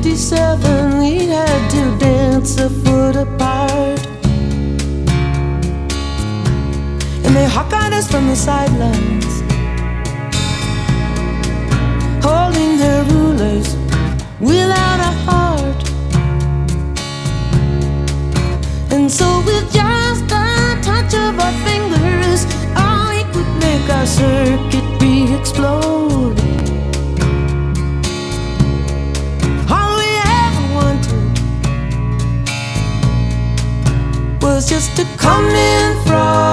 '67, we had to dance a foot apart, and they hawk-eyed us from the sidelines, holding their rulers without a heart. And so with just a touch of our fingers, we could make our circuit re-explode. All we ever wanted was just to come in from